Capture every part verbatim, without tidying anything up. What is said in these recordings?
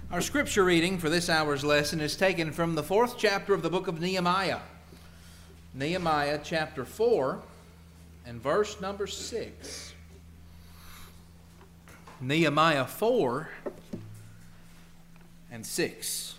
Our scripture reading for this hour's lesson is taken from the fourth chapter of the book of Nehemiah. Nehemiah chapter four and verse number six. Nehemiah four and six.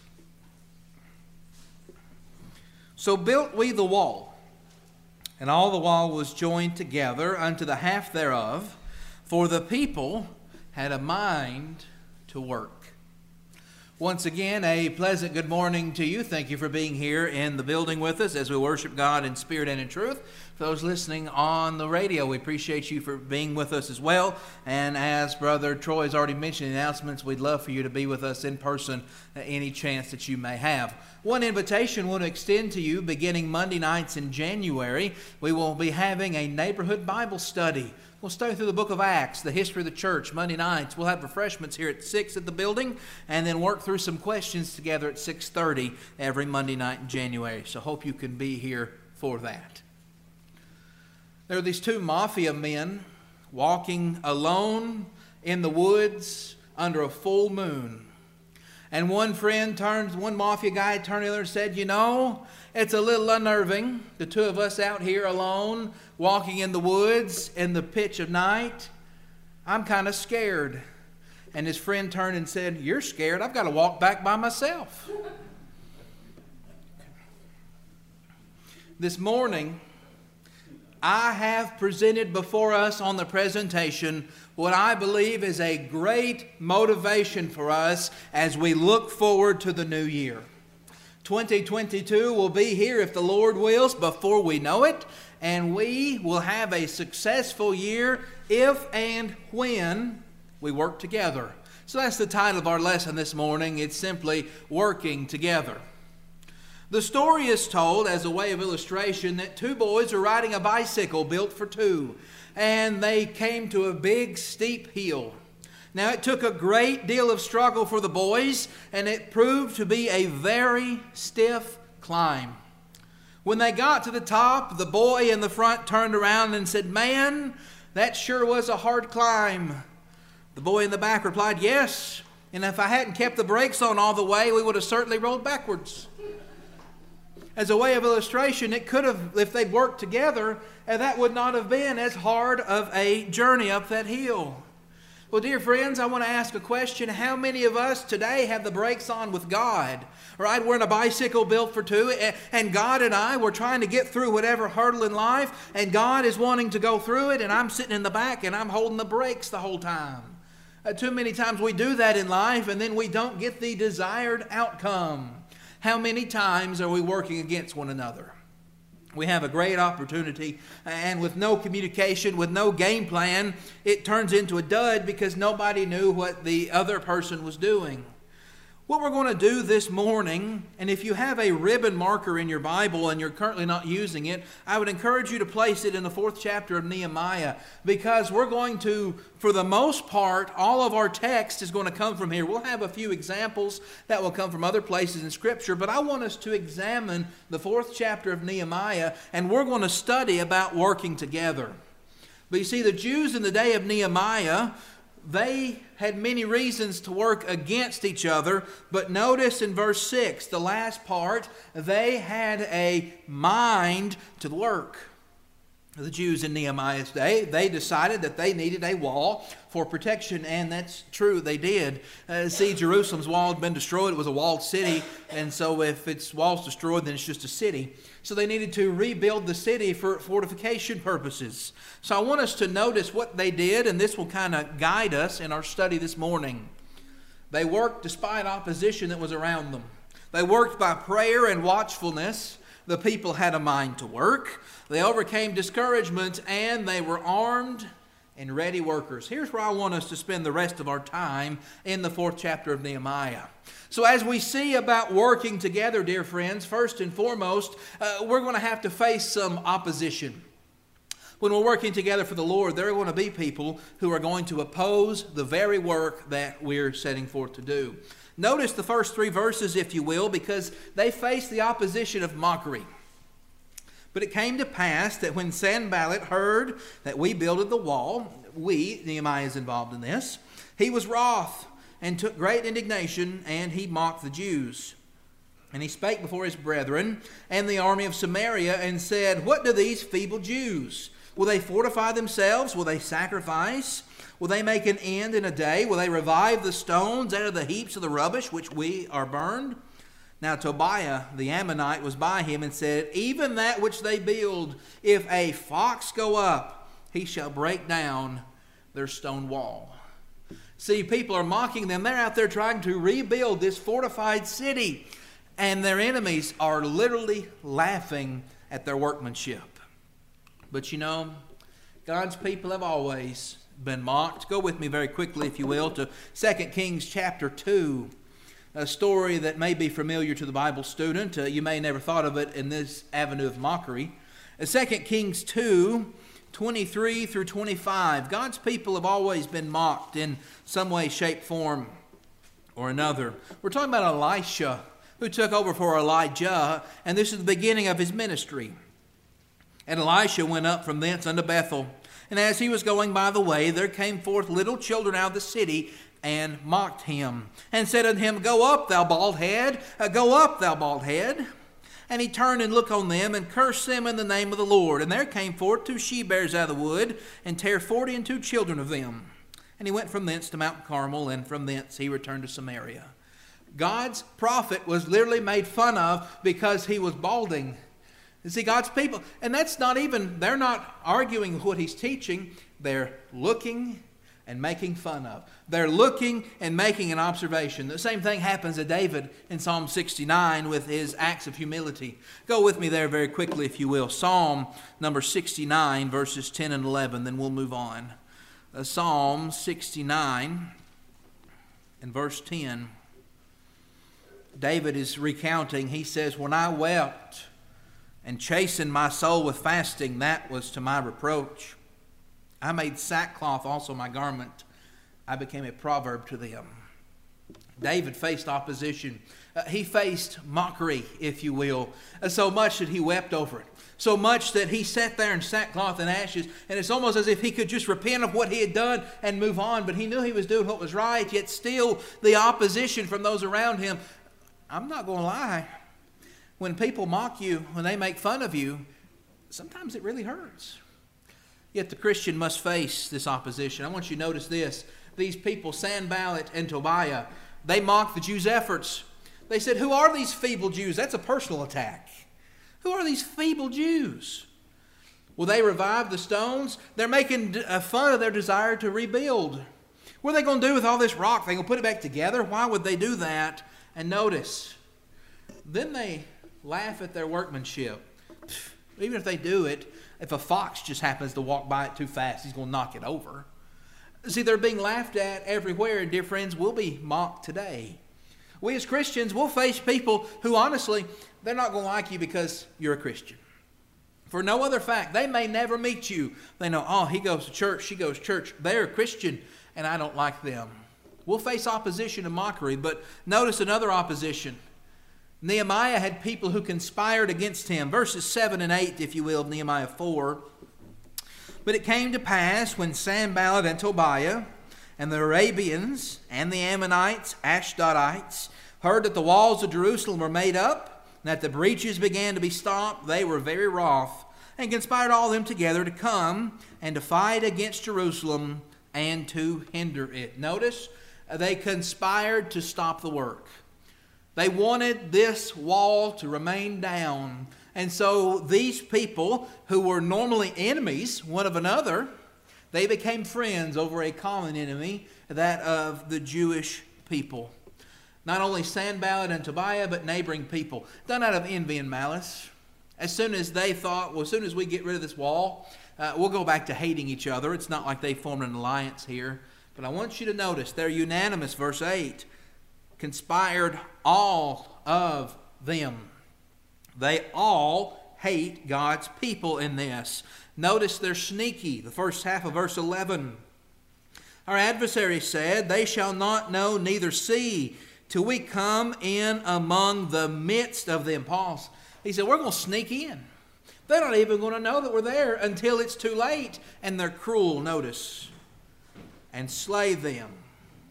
So built we the wall, and all the wall was joined together unto the half thereof, for the people had a mind to work. Once again, a pleasant good morning to you. Thank you for being here in the building with us as we worship God in spirit and in truth. For those listening on the radio, we appreciate you for being with us as well. And as Brother Troy has already mentioned in the announcements, we'd love for you to be with us in person any chance that you may have. One invitation we want to extend to you beginning Monday nights in January. We will be having a neighborhood Bible study. We'll study through the book of Acts, the history of the church, Monday nights. We'll have refreshments here at six at the building, and then work through some questions together at six thirty every Monday night in January. So hope you can be here for that. There are these two mafia men walking alone in the woods under a full moon. And one friend turns, one mafia guy turned to the other and said, you know, it's a little unnerving, the two of us out here alone, walking in the woods in the pitch of night. I'm kind of scared. And his friend turned and said, you're scared? I've got to walk back by myself. This morning, I have presented before us on the presentation what I believe is a great motivation for us as we look forward to the new year. twenty twenty-two will be here, if the Lord wills, before we know it, and we will have a successful year if and when we work together. So that's the title of our lesson this morning. It's simply Working Together. The story is told as a way of illustration that two boys are riding a bicycle built for two, and they came to a big steep hill. Now it took a great deal of struggle for the boys, and it proved to be a very stiff climb. When they got to the top, the boy in the front turned around and said, man, that sure was a hard climb. The boy in the back replied, yes, and if I hadn't kept the brakes on all the way, we would have certainly rolled backwards. As a way of illustration, it could have, if they'd worked together, and that would not have been as hard of a journey up that hill. Well, dear friends, I want to ask a question. How many of us today have the brakes on with God? Right? We're in a bicycle built for two, and God and I, we're trying to get through whatever hurdle in life, and God is wanting to go through it, and I'm sitting in the back, and I'm holding the brakes the whole time. Uh, too many times we do that in life, and then we don't get the desired outcome. How many times are we working against one another? We have a great opportunity, and with no communication, with no game plan, it turns into a dud because nobody knew what the other person was doing. What we're going to do this morning, and if you have a ribbon marker in your Bible and you're currently not using it, I would encourage you to place it in the fourth chapter of Nehemiah, because we're going to, for the most part, all of our text is going to come from here. We'll have a few examples that will come from other places in Scripture, but I want us to examine the fourth chapter of Nehemiah, and we're going to study about working together. But you see, the Jews in the day of Nehemiah, they had many reasons to work against each other, but notice in verse six, the last part, they had a mind to work. The Jews in Nehemiah's day, they decided that they needed a wall for protection, and that's true, they did. Uh, see, Jerusalem's wall had been destroyed. It was a walled city, and so if its wall's destroyed, then it's just a city. So they needed to rebuild the city for fortification purposes. So I want us to notice what they did, and this will kind of guide us in our study this morning. They worked despite opposition that was around them. They worked by prayer and watchfulness. The people had a mind to work. They overcame discouragement, and they were armed and ready workers. Here's where I want us to spend the rest of our time in the fourth chapter of Nehemiah. So as we see about working together, dear friends, first and foremost, uh, we're going to have to face some opposition. When we're working together for the Lord, there are going to be people who are going to oppose the very work that we're setting forth to do. Notice the first three verses, if you will, because they face the opposition of mockery. But it came to pass that when Sanballat heard that we builded the wall, we, Nehemiah is involved in this, he was wroth, and took great indignation, and he mocked the Jews. And he spake before his brethren and the army of Samaria, and said, What do these feeble Jews? Will they fortify themselves? Will they sacrifice? Will they make an end in a day? Will they revive the stones out of the heaps of the rubbish which we are burned? Now Tobiah the Ammonite was by him, and said, Even that which they build, if a fox go up, he shall break down their stone wall. See, people are mocking them. They're out there trying to rebuild this fortified city, and their enemies are literally laughing at their workmanship. But you know, God's people have always been mocked. Go with me very quickly, if you will, to Second Kings chapter two. A story that may be familiar to the Bible student. Uh, you may never thought of it in this avenue of mockery. Uh, Second Kings two, twenty-three through twenty-five. God's people have always been mocked in some way, shape, form, or another. We're talking about Elisha, who took over for Elijah, and this is the beginning of his ministry. And Elisha went up from thence unto Bethel. And as he was going by the way, there came forth little children out of the city, and mocked him, and said unto him, Go up, thou bald head, uh, go up, thou bald head. And he turned and looked on them, and cursed them in the name of the Lord. And there came forth two she-bears out of the wood, and tare forty and two children of them. And he went from thence to Mount Carmel, and from thence he returned to Samaria. God's prophet was literally made fun of because he was balding. You see, God's people, and that's not even, they're not arguing what he's teaching. They're looking and making fun of. They're looking and making an observation. The same thing happens to David in Psalm sixty-nine with his acts of humility. Go with me there very quickly, if you will. Psalm number sixty-nine, verses ten and eleven, then we'll move on. Uh, Psalm sixty-nine and verse ten. David is recounting. He says, When I wept and chastened my soul with fasting, that was to my reproach. I made sackcloth also my garment. I became a proverb to them. David faced opposition. Uh, he faced mockery, if you will, uh, so much that he wept over it. So much that he sat there in sackcloth and ashes, and it's almost as if he could just repent of what he had done and move on. But he knew he was doing what was right, yet still the opposition from those around him. I'm not going to lie. When people mock you, when they make fun of you, sometimes it really hurts. Yet the Christian must face this opposition. I want you to notice this. These people, Sanballat and Tobiah, they mocked the Jews' efforts. They said, Who are these feeble Jews? That's a personal attack. Who are these feeble Jews? Will they revive the stones? They're making fun of their desire to rebuild. What are they going to do with all this rock? They're going to put it back together? Why would they do that? And notice, then they laugh at their workmanship. Even if they do it, if a fox just happens to walk by it too fast, he's going to knock it over. See, they're being laughed at everywhere, and dear friends, we'll be mocked today. We as Christians will face people who honestly, they're not going to like you because you're a Christian. For no other fact. They may never meet you. They know, oh, he goes to church, she goes to church. They're a Christian, and I don't like them. We'll face opposition and mockery, but notice another opposition. Nehemiah had people who conspired against him. Verses seven and eight, if you will, of Nehemiah four. But it came to pass when Sanballat and Tobiah and the Arabians and the Ammonites, Ashdodites, heard that the walls of Jerusalem were made up, and that the breaches began to be stopped, they were very wroth, and conspired all them together to come and to fight against Jerusalem and to hinder it. Notice, they conspired to stop the work. They wanted this wall to remain down. And so these people who were normally enemies one of another, they became friends over a common enemy, that of the Jewish people. Not only Sanballat and Tobiah, but neighboring people. Done out of envy and malice. As soon as they thought, well, as soon as we get rid of this wall, uh, we'll go back to hating each other. It's not like they formed an alliance here. But I want you to notice, they're unanimous, verse eight. Conspired all of them. They all hate God's people in this. Notice they're sneaky. The first half of verse eleven. Our adversary said, They shall not know neither see till we come in among the midst of them. Paul, he said, we're going to sneak in. They're not even going to know that we're there until it's too late. And they're cruel, notice. And slay them.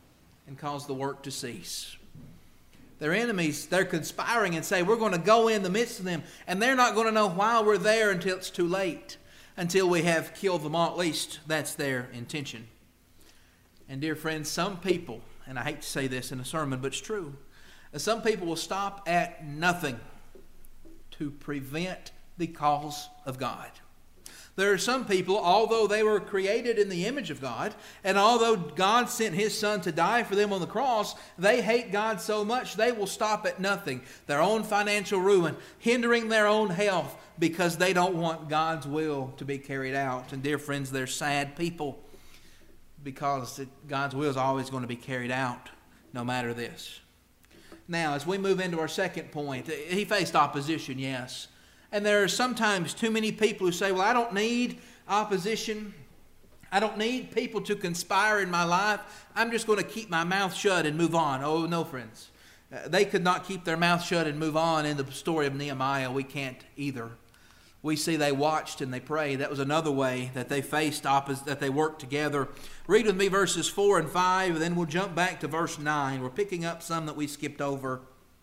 and cause the work to cease. Their enemies, they're conspiring and say, we're going to go in the midst of them, and they're not going to know why we're there until it's too late, until we have killed them all. At least that's their intention. And dear friends, some people, and I hate to say this in a sermon, but it's true, some people will stop at nothing to prevent the cause of God. There are some people, although they were created in the image of God, and although God sent His Son to die for them on the cross, they hate God so much they will stop at nothing. Their own financial ruin, hindering their own health, because they don't want God's will to be carried out. And dear friends, they're sad people, because God's will is always going to be carried out, no matter this. Now, as we move into our second point, he faced opposition, yes. And there are sometimes too many people who say, well, I don't need opposition. I don't need people to conspire in my life. I'm just going to keep my mouth shut and move on. Oh, no, friends. Uh, they could not keep their mouth shut and move on in the story of Nehemiah. We can't either. We see they watched and they prayed. That was another way that they faced opposite, that they worked together. Read with me verses four and five, and then we'll jump back to verse nine. We're picking up some that we skipped over.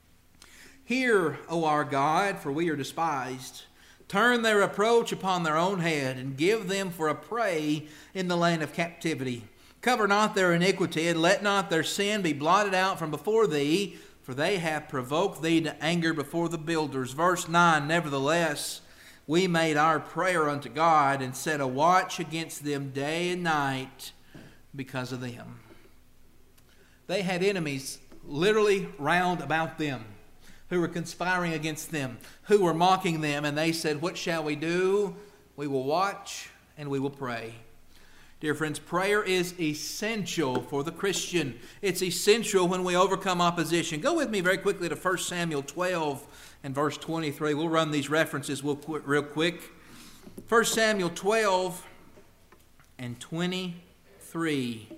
Hear, O our God, for we are despised. Turn their reproach upon their own head, and give them for a prey in the land of captivity. Cover not their iniquity, and let not their sin be blotted out from before thee, for they have provoked thee to anger before the builders. Verse nine, nevertheless, we made our prayer unto God, and set a watch against them day and night because of them. They had enemies literally round about them, who were conspiring against them, who were mocking them, and they said, what shall we do? We will watch and we will pray. Dear friends, prayer is essential for the Christian. It's essential when we overcome opposition. Go with me very quickly to First Samuel twelve and verse twenty-three. We'll run these references real quick. First Samuel twelve and twenty-three.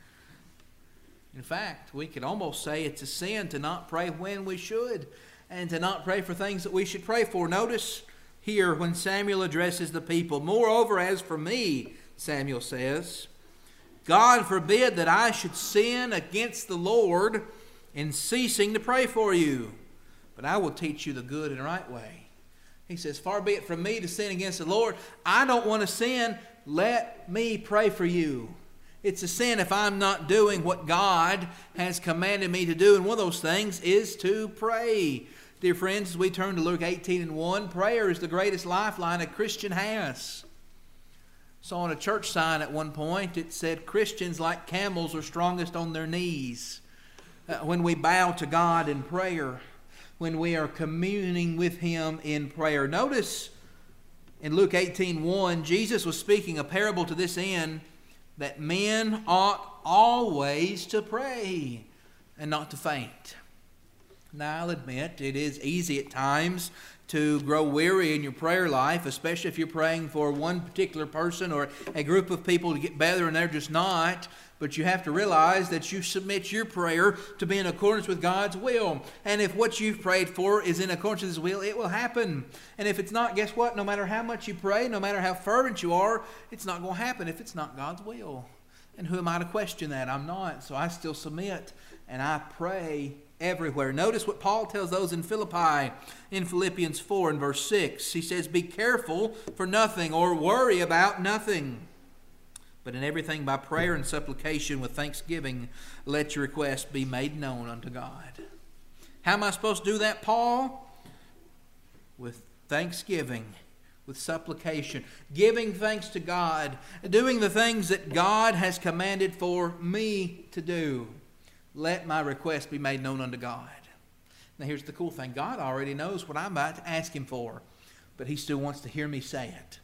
In fact, we could almost say it's a sin to not pray when we should, and to not pray for things that we should pray for. Notice here when Samuel addresses the people, moreover, as for me, Samuel says, God forbid that I should sin against the Lord in ceasing to pray for you, but I will teach you the good and right way. He says, far be it from me to sin against the Lord. I don't want to sin. Let me pray for you. It's a sin if I'm not doing what God has commanded me to do. And one of those things is to pray. Dear friends, as we turn to Luke eighteen and one, prayer is the greatest lifeline a Christian has. So on a church sign at one point, it said, Christians like camels are strongest on their knees. Uh, when we bow to God in prayer, when we are communing with Him in prayer. Notice in Luke eighteen one, Jesus was speaking a parable to this end, that men ought always to pray and not to faint. Now, I'll admit, it is easy at times to grow weary in your prayer life, especially if you're praying for one particular person or a group of people to get better and they're just not. But you have to realize that you submit your prayer to be in accordance with God's will. And if what you've prayed for is in accordance with His will, it will happen. And if it's not, guess what? No matter how much you pray, no matter how fervent you are, it's not going to happen if it's not God's will. And who am I to question that? I'm not. So I still submit and I pray everywhere. Notice what Paul tells those in Philippi in Philippians four and verse six. He says, be careful for nothing, or worry about nothing, but in everything by prayer and supplication with thanksgiving, let your requests be made known unto God. How am I supposed to do that, Paul? With thanksgiving, with supplication, giving thanks to God, doing the things that God has commanded for me to do. Let my request be made known unto God. Now here's the cool thing. God already knows what I'm about to ask Him for, but He still wants to hear me say it.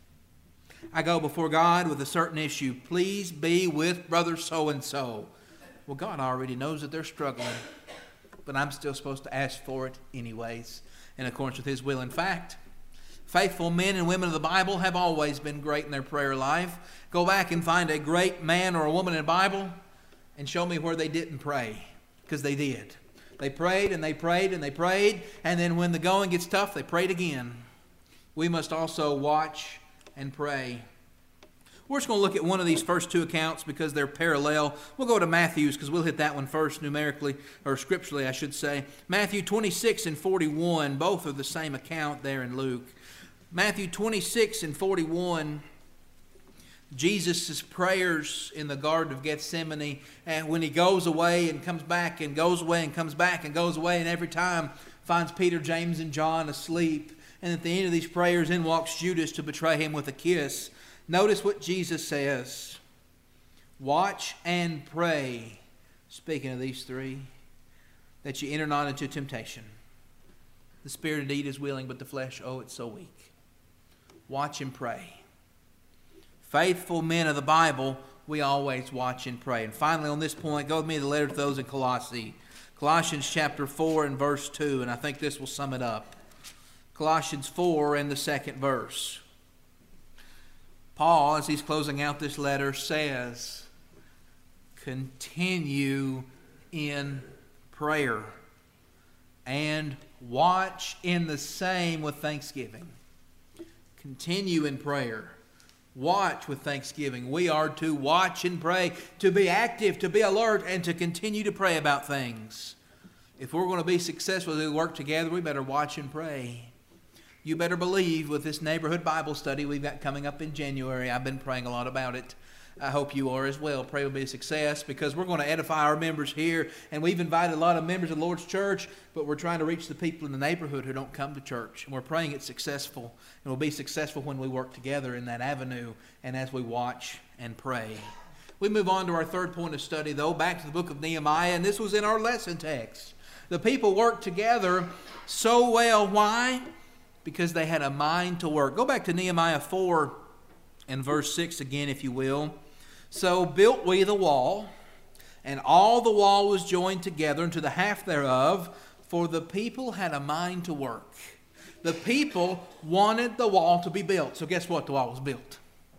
I go before God with a certain issue. Please be with brother so-and-so. Well, God already knows that they're struggling, but I'm still supposed to ask for it anyways, in accordance with His will. In fact, faithful men and women of the Bible have always been great in their prayer life. Go back and find a great man or a woman in the Bible and show me where they didn't pray, because they did. They prayed and they prayed and they prayed, and then when the going gets tough, they prayed again. We must also watch and pray. We're just going to look at one of these first two accounts because they're parallel. We'll go to Matthew's because we'll hit that one first numerically, or scripturally, I should say. Matthew twenty-six and forty-one, both are the same account there in Luke. Matthew twenty-six and forty-one, Jesus' prayers in the Garden of Gethsemane, and when he goes away and comes back and goes away and comes back and goes away, and every time finds Peter, James, and John asleep. And at the end of these prayers, in walks Judas to betray him with a kiss. Notice what Jesus says. Watch and pray, speaking of these three, that you enter not into temptation. The spirit indeed is willing, but the flesh, oh, it's so weak. Watch and pray. Faithful men of the Bible, we always watch and pray. And finally, on this point, go with me to the letter to those in Colossae. Colossians chapter four and verse two, and I think this will sum it up. Colossians four and the second verse. Paul, as he's closing out this letter, says, continue in prayer and watch in the same with thanksgiving. Continue in prayer. Watch with thanksgiving. We are to watch and pray, to be active, to be alert, and to continue to pray about things. If we're going to be successful as we work together, we better watch and pray. You better believe with this neighborhood Bible study we've got coming up in January, I've been praying a lot about it. I hope you are as well. Pray it will be a success because we're going to edify our members here. And we've invited a lot of members of the Lord's church, but we're trying to reach the people in the neighborhood who don't come to church. And we're praying it's successful. And we'll be successful when we work together in that avenue and as we watch and pray. We move on to our third point of study, though, back to the book of Nehemiah. And this was in our lesson text. The people worked together so well. Why? Because they had a mind to work. Go back to Nehemiah four and verse six again, if you will. So built we the wall, and all the wall was joined together unto the half thereof, for the people had a mind to work. The people wanted the wall to be built. So guess what? The wall was built.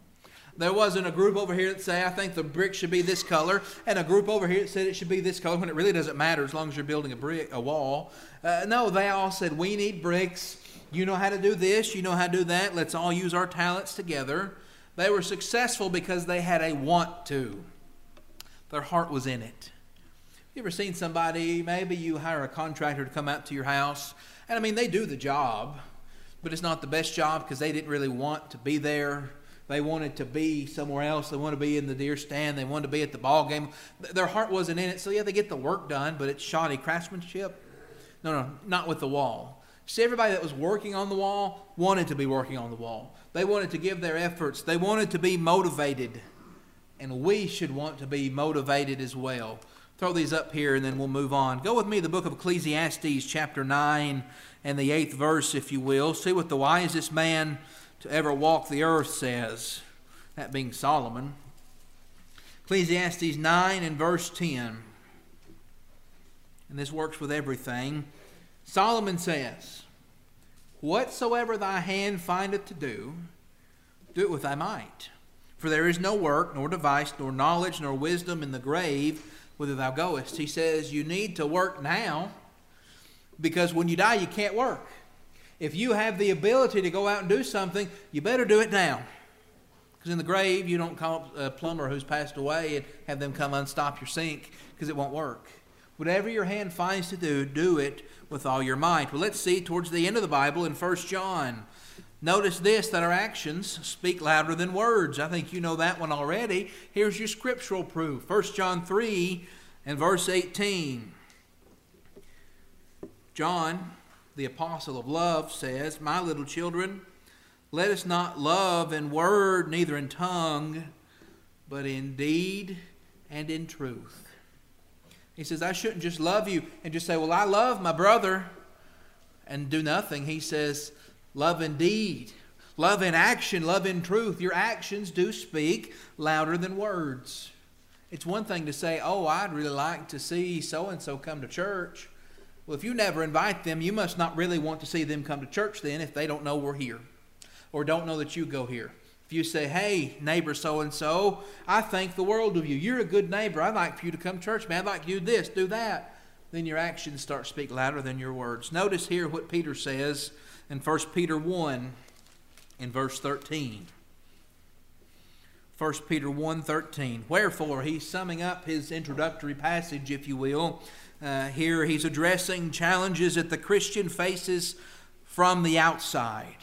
There wasn't a group over here that say, I think the brick should be this color, and a group over here that said it should be this color, when it really doesn't matter as long as you're building a brick, a wall. Uh, no, they all said, we need bricks. You know how to do this. You know how to do that. Let's all use our talents together. They were successful because they had a want to. Their heart was in it. You ever seen somebody, maybe you hire a contractor to come out to your house, and I mean, they do the job, but it's not the best job because they didn't really want to be there. They wanted to be somewhere else. They wanted to be in the deer stand. They wanted to be at the ball game. Their heart wasn't in it, so yeah, they get the work done, but it's shoddy craftsmanship. No, no, not with the wall. See, everybody that was working on the wall wanted to be working on the wall. They wanted to give their efforts. They wanted to be motivated. And we should want to be motivated as well. Throw these up here and then we'll move on. Go with me to the book of Ecclesiastes chapter nine and the eighth verse, if you will. See what the wisest man to ever walk the earth says. That being Solomon. Ecclesiastes nine and verse ten. And this works with everything. Solomon says, whatsoever thy hand findeth to do, do it with thy might. For there is no work, nor device, nor knowledge, nor wisdom in the grave whither thou goest. He says you need to work now because when you die you can't work. If you have the ability to go out and do something, you better do it now. Because in the grave you don't call a plumber who's passed away and have them come unstop your sink because it won't work. Whatever your hand finds to do, do it with all your might. Well, let's see towards the end of the Bible in First John. Notice this, that our actions speak louder than words. I think you know that one already. Here's your scriptural proof. First John three and verse eighteen. John, the apostle of love, says, my little children, let us not love in word, neither in tongue, but in deed and in truth. He says, I shouldn't just love you and just say, well, I love my brother and do nothing. He says, love in deed, love in action, love in truth. Your actions do speak louder than words. It's one thing to say, oh, I'd really like to see so-and-so come to church. Well, if you never invite them, you must not really want to see them come to church then if they don't know we're here or don't know that you go here. If you say, hey, neighbor so-and-so, I think the world of you. You're a good neighbor. I'd like for you to come to church, man. I'd like to do this, do that. Then your actions start to speak louder than your words. Notice here what Peter says in First Peter one in verse thirteen. First Peter one thirteen. Wherefore, he's summing up his introductory passage, if you will. Uh, here he's addressing challenges that the Christian faces from the outside.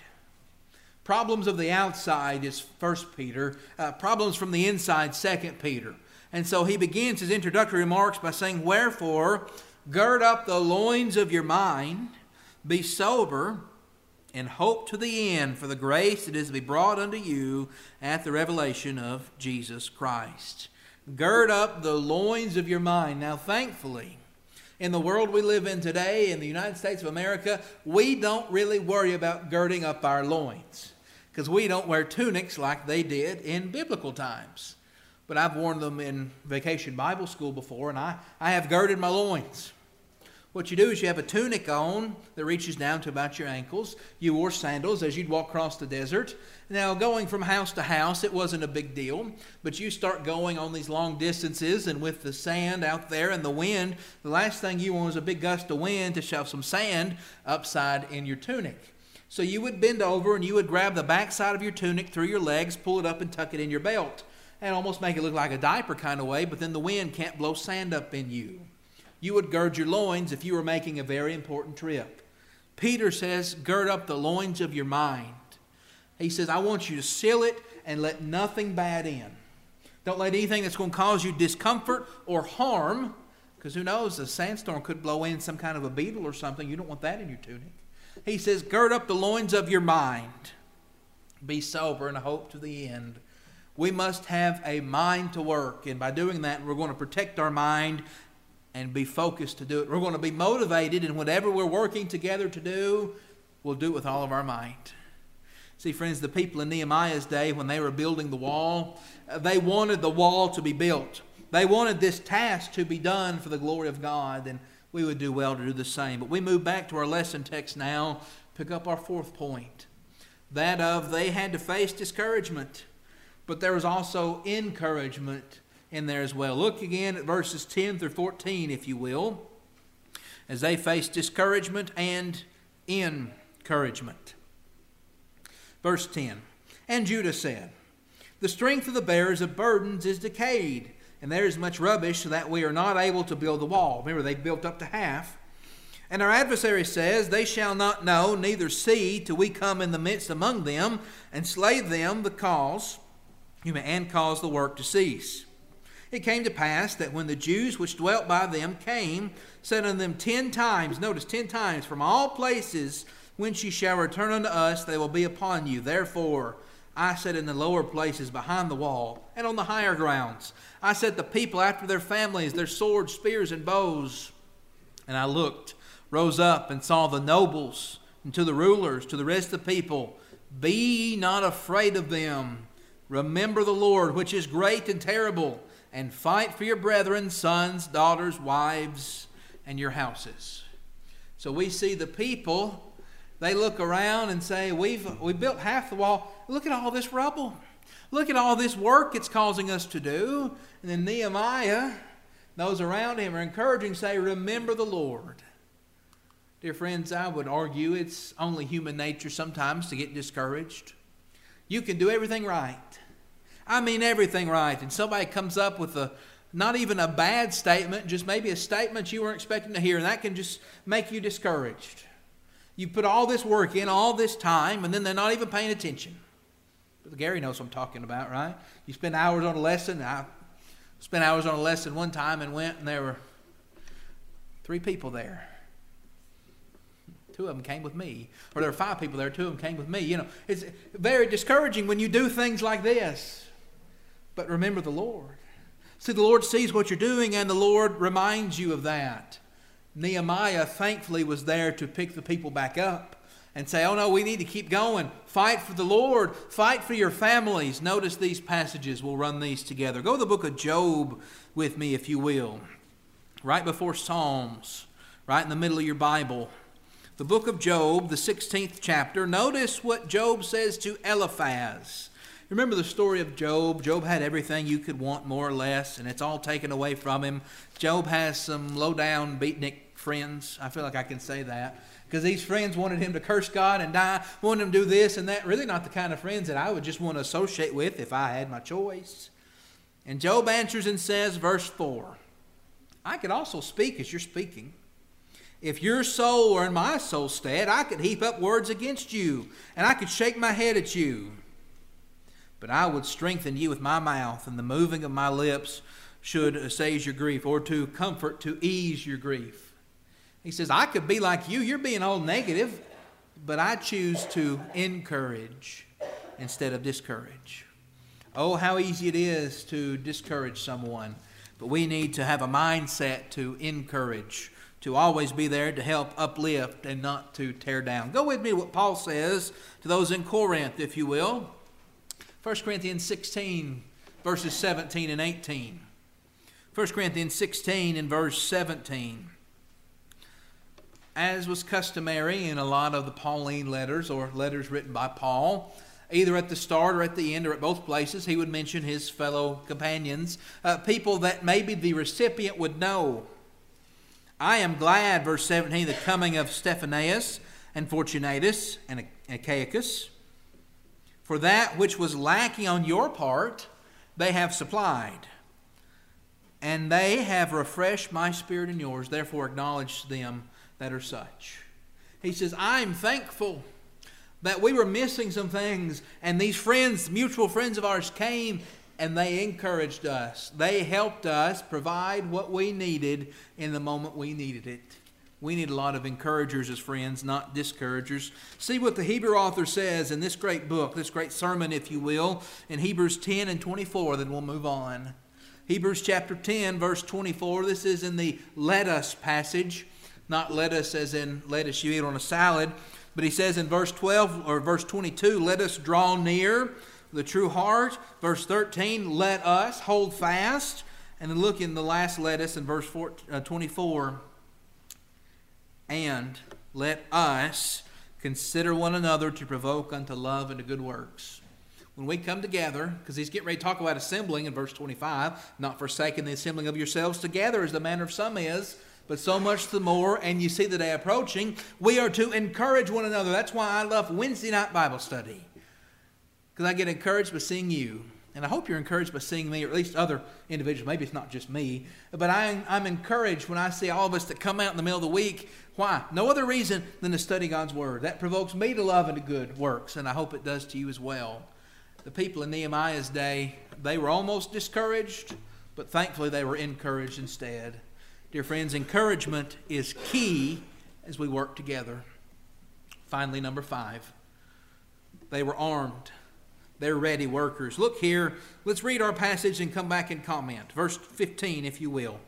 Problems of the outside is First Peter. Uh, problems from the inside, Second Peter. And so he begins his introductory remarks by saying, Wherefore, gird up the loins of your mind, be sober, and hope to the end for the grace that is to be brought unto you at the revelation of Jesus Christ. Gird up the loins of your mind. Now, thankfully, in the world we live in today, in the United States of America, we don't really worry about girding up our loins because we don't wear tunics like they did in biblical times. But I've worn them in Vacation Bible School before, and I, I have girded my loins. What you do is you have a tunic on that reaches down to about your ankles. You wore sandals as you'd walk across the desert. Now, going from house to house, it wasn't a big deal. But you start going on these long distances, and with the sand out there and the wind, the last thing you want is a big gust of wind to shove some sand upside in your tunic. So you would bend over and you would grab the backside of your tunic through your legs, pull it up and tuck it in your belt. And almost make it look like a diaper kind of way, but then the wind can't blow sand up in you. You would gird your loins if you were making a very important trip. Peter says, gird up the loins of your mind. He says, I want you to seal it and let nothing bad in. Don't let anything that's going to cause you discomfort or harm, because who knows, a sandstorm could blow in some kind of a beetle or something. You don't want that in your tunic. He says, gird up the loins of your mind. Be sober and hope to the end. We must have a mind to work, and by doing that, we're going to protect our mind and be focused to do it. We're going to be motivated, and whatever we're working together to do, we'll do it with all of our might. See, friends, the people in Nehemiah's day, when they were building the wall, they wanted the wall to be built. They wanted this task to be done for the glory of God, and we would do well to do the same. But we move back to our lesson text now, pick up our fourth point, that of they had to face discouragement, but there was also encouragement in there as well. Look again at verses ten through fourteen, if you will, as they face discouragement and encouragement. Verse ten, and Judah said, the strength of the bearers of burdens is decayed, and there is much rubbish, so that we are not able to build the wall. Remember, they built up to half. And our adversary says, they shall not know, neither see, till we come in the midst among them, and slay them the cause, and cause the work to cease. It came to pass that when the Jews which dwelt by them came, said unto them ten times, notice ten times, from all places whence ye shall return unto us, they will be upon you. Therefore I said in the lower places behind the wall, and on the higher grounds, I set the people after their families, their swords, spears, and bows. And I looked, rose up, and saw the nobles, and to the rulers, to the rest of the people, be ye not afraid of them. Remember the Lord, which is great and terrible, and fight for your brethren, sons, daughters, wives, and your houses. So we see the people, they look around and say, we've we built half the wall. Look at all this rubble. Look at all this work it's causing us to do. And then Nehemiah, those around him are encouraging, say, remember the Lord. Dear friends, I would argue it's only human nature sometimes to get discouraged. You can do everything right. I mean everything right. And somebody comes up with a not even a bad statement, just maybe a statement you weren't expecting to hear, and that can just make you discouraged. You put all this work in, all this time, and then they're not even paying attention. But Gary knows what I'm talking about, right? You spend hours on a lesson. I spent hours on a lesson one time and went, and there were three people there. Two of them came with me. Or there were five people there, two of them came with me. You know, it's very discouraging when you do things like this. But remember the Lord. See, the Lord sees what you're doing, and the Lord reminds you of that. Nehemiah, thankfully, was there to pick the people back up and say, oh no, we need to keep going. Fight for the Lord. Fight for your families. Notice these passages. We'll run these together. Go to the book of Job with me, if you will. Right before Psalms. Right in the middle of your Bible. The book of Job, the sixteenth chapter. Notice what Job says to Eliphaz. Remember the story of Job? Job had everything you could want, more or less, and it's all taken away from him. Job has some low-down beatnik friends. I feel like I can say that. Because these friends wanted him to curse God and die, wanted him to do this and that. Really not the kind of friends that I would just want to associate with if I had my choice. And Job answers and says, verse four, I could also speak as you're speaking. If your soul were in my soul's stead, I could heap up words against you, and I could shake my head at you. But I would strengthen you with my mouth, and the moving of my lips should assuage your grief, or to comfort, to ease your grief. He says, I could be like you. You're being all negative, but I choose to encourage instead of discourage. Oh, how easy it is to discourage someone. But we need to have a mindset to encourage, to always be there to help uplift and not to tear down. Go with me to what Paul says to those in Corinth, if you will. First Corinthians sixteen, verses seventeen and eighteen. First Corinthians sixteen and verse seventeen. As was customary in a lot of the Pauline letters or letters written by Paul, either at the start or at the end or at both places, he would mention his fellow companions, uh, people that maybe the recipient would know. I am glad, verse seventeen, the coming of Stephanas and Fortunatus and Achaicus, for that which was lacking on your part, they have supplied, and they have refreshed my spirit and yours. Therefore acknowledge them that are such. He says, I'm thankful that we were missing some things, and these friends, mutual friends of ours, came and they encouraged us. They helped us provide what we needed in the moment we needed it. We need a lot of encouragers as friends, not discouragers. See what the Hebrew author says in this great book, this great sermon, if you will, in Hebrews ten and twenty-four, then we'll move on. Hebrews chapter ten, verse twenty-four, this is in the let us passage. Not lettuce as in lettuce you eat on a salad. But he says in verse twelve or verse twenty-two, let us draw near the true heart. Verse thirteen, let us hold fast. And then look in the last let us in verse twenty-four. And let us consider one another to provoke unto love and to good works. When we come together, because he's getting ready to talk about assembling in verse twenty-five, not forsaking the assembling of yourselves together as the manner of some is, but so much the more, and you see the day approaching, we are to encourage one another. That's why I love Wednesday night Bible study, because I get encouraged by seeing you. And I hope you're encouraged by seeing me, or at least other individuals. Maybe it's not just me. But I, I'm encouraged when I see all of us that come out in the middle of the week. Why? No other reason than to study God's Word. That provokes me to love and to good works, and I hope it does to you as well. The people in Nehemiah's day, they were almost discouraged, but thankfully they were encouraged instead. Dear friends, encouragement is key as we work together. Finally, number five, they were armed. They're ready workers. Look here, let's read our passage and come back and comment. Verse fifteen, if you will.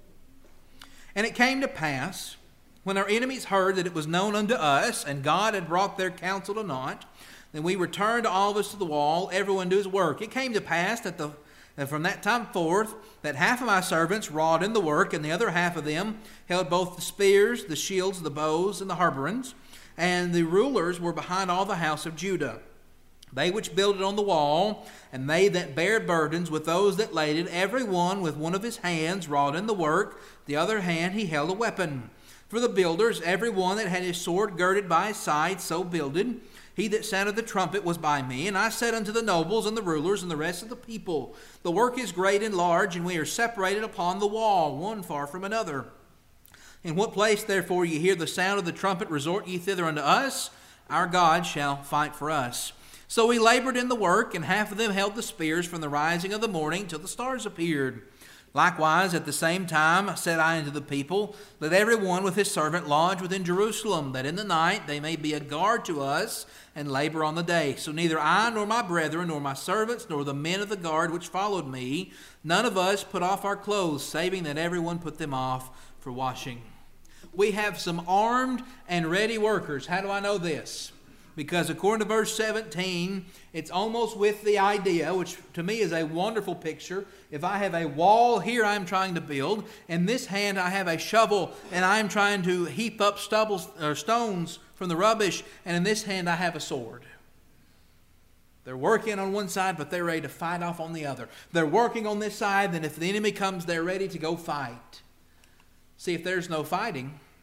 And it came to pass, when our enemies heard that it was known unto us, and God had brought their counsel to naught, then we returned all of us to the wall, everyone to his work. It came to pass that the And from that time forth, that half of my servants wrought in the work, and the other half of them held both the spears, the shields, the bows, and the harborons. And the rulers were behind all the house of Judah. They which builded on the wall, and they that bare burdens with those that laid it, every one with one of his hands wrought in the work, the other hand he held a weapon. For the builders, every one that had his sword girded by his side, so builded. He that sounded the trumpet was by me, and I said unto the nobles and the rulers and the rest of the people, the work is great and large, and we are separated upon the wall, one far from another. In what place, therefore, ye hear the sound of the trumpet, resort ye thither unto us. Our God shall fight for us. So we labored in the work, and half of them held the spears from the rising of the morning till the stars appeared. Likewise, at the same time said I unto the people, let every one with his servant lodge within Jerusalem, that in the night they may be a guard to us, and labor on the day. So neither I, nor my brethren, nor my servants, nor the men of the guard which followed me, none of us put off our clothes, saving that every one put them off for washing. We have some armed and ready workers. How do I know this? Because according to verse seventeen, it's almost with the idea, which to me is a wonderful picture. If I have a wall here I'm trying to build, in this hand I have a shovel and I'm trying to heap up stubble or stones from the rubbish, and in this hand I have a sword. They're working on one side, but they're ready to fight off on the other. They're working on this side, then if the enemy comes, they're ready to go fight. See, if there's no fighting,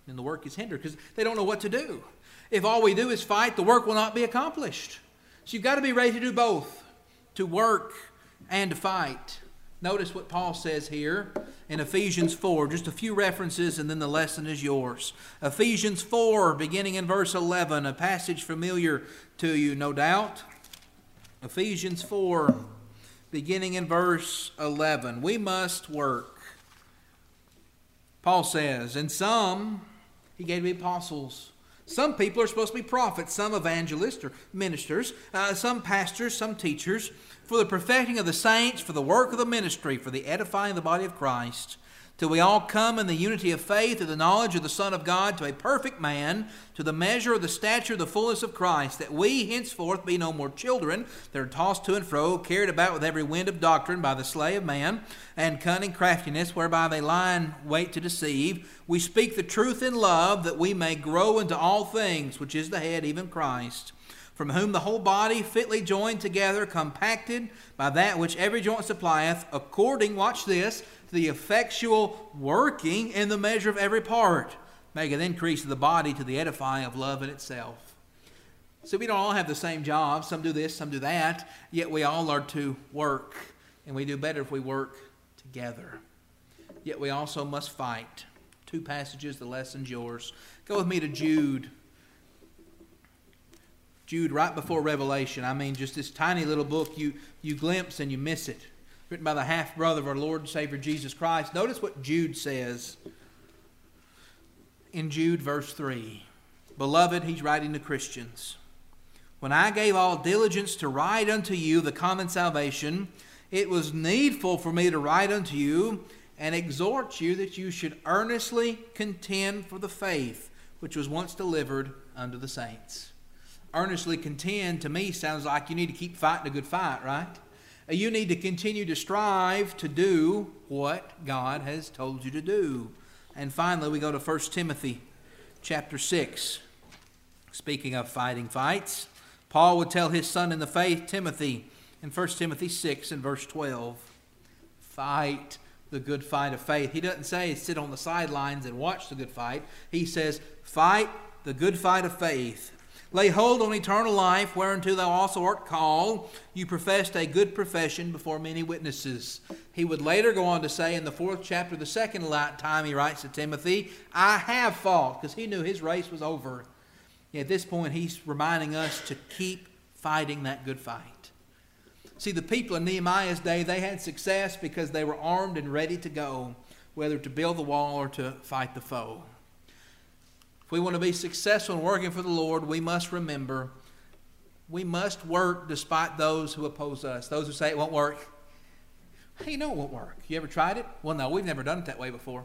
And the work is hindered because they don't know what to do. If all we do is fight, the work will not be accomplished. So you've got to be ready to do both, to work and to fight. Notice what Paul says here in Ephesians four. Just a few references and then the lesson is yours. Ephesians four, beginning in verse eleven, a passage familiar to you, no doubt. Ephesians four, beginning in verse eleven. We must work. Paul says, and some he gave the apostles. Some people are supposed to be prophets, some evangelists or ministers, uh, some pastors, some teachers, for the perfecting of the saints, for the work of the ministry, for the edifying of the body of Christ, till we all come in the unity of faith and the knowledge of the Son of God, to a perfect man, to the measure of the stature of the fullness of Christ, that we henceforth be no more children, that are tossed to and fro, carried about with every wind of doctrine by the sleight of man, and cunning craftiness, whereby they lie in wait to deceive. We speak the truth in love, that we may grow into all things, which is the head, even Christ, from whom the whole body fitly joined together, compacted by that which every joint supplieth, according, watch this, to the effectual working in the measure of every part, make an increase of the body to the edifying of love in itself. So we don't all have the same job. Some do this, some do that, yet we all are to work, and we do better if we work together. Yet we also must fight. Two passages, the lesson's yours. Go with me to Jude. Jude, right before Revelation. I mean, just this tiny little book, you, you glimpse and you miss it. Written by the half-brother of our Lord and Savior Jesus Christ. Notice what Jude says in Jude verse three. Beloved, he's writing to Christians. When I gave all diligence to write unto you the common salvation, it was needful for me to write unto you and exhort you that you should earnestly contend for the faith which was once delivered unto the saints. Earnestly contend to me sounds like you need to keep fighting a good fight, right? You need to continue to strive to do what God has told you to do. And finally, we go to First Timothy chapter six. Speaking of fighting fights, Paul would tell his son in the faith, Timothy, in First Timothy six and verse twelve, fight the good fight of faith. He doesn't say sit on the sidelines and watch the good fight. He says, fight the good fight of faith. Lay hold on eternal life, whereunto thou also art called. You professed a good profession before many witnesses. He would later go on to say in the fourth chapter, the second time he writes to Timothy, I have fought, because he knew his race was over. At this point, he's reminding us to keep fighting that good fight. See, the people in Nehemiah's day, they had success because they were armed and ready to go, whether to build the wall or to fight the foe. If we want to be successful in working for the Lord, we must remember we must work despite those who oppose us. Those who say it won't work. How do you know it won't work? You ever tried it? Well, no, we've never done it that way before.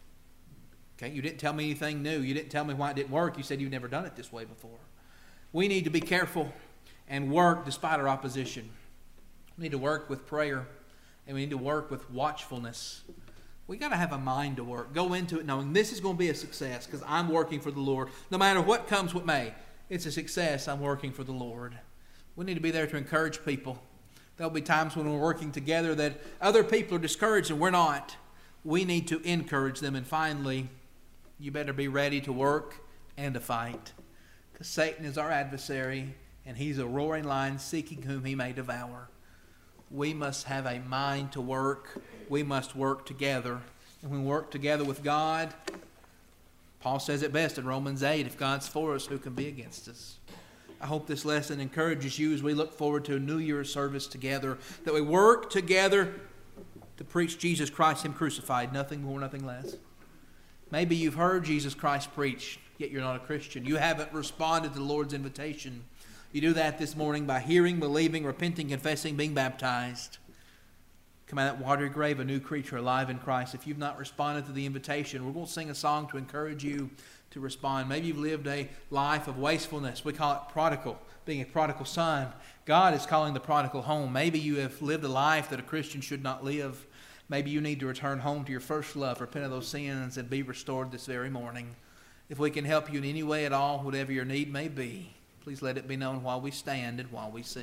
Okay, you didn't tell me anything new. You didn't tell me why it didn't work. You said you've never done it this way before. We need to be careful and work despite our opposition. We need to work with prayer, and we need to work with watchfulness. We got to have a mind to work. Go into it knowing this is going to be a success because I'm working for the Lord. No matter what comes what may, it's a success. I'm working for the Lord. We need to be there to encourage people. There'll be times when we're working together that other people are discouraged and we're not. We need to encourage them. And finally, you better be ready to work and to fight, because Satan is our adversary and he's a roaring lion seeking whom he may devour. We must have a mind to work. We must work together. And when we work together with God, Paul says it best in Romans eight, if God's for us, who can be against us? I hope this lesson encourages you as we look forward to a New Year's service together, that we work together to preach Jesus Christ, Him crucified, nothing more, nothing less. Maybe you've heard Jesus Christ preached, yet you're not a Christian. You haven't responded to the Lord's invitation. You do that this morning by hearing, believing, repenting, confessing, being baptized. Come out of that watery grave, a new creature alive in Christ. If you've not responded to the invitation, we're going to sing a song to encourage you to respond. Maybe you've lived a life of wastefulness. We call it prodigal, being a prodigal son. God is calling the prodigal home. Maybe you have lived a life that a Christian should not live. Maybe you need to return home to your first love, repent of those sins, and be restored this very morning. If we can help you in any way at all, whatever your need may be, please let it be known while we stand and while we sing.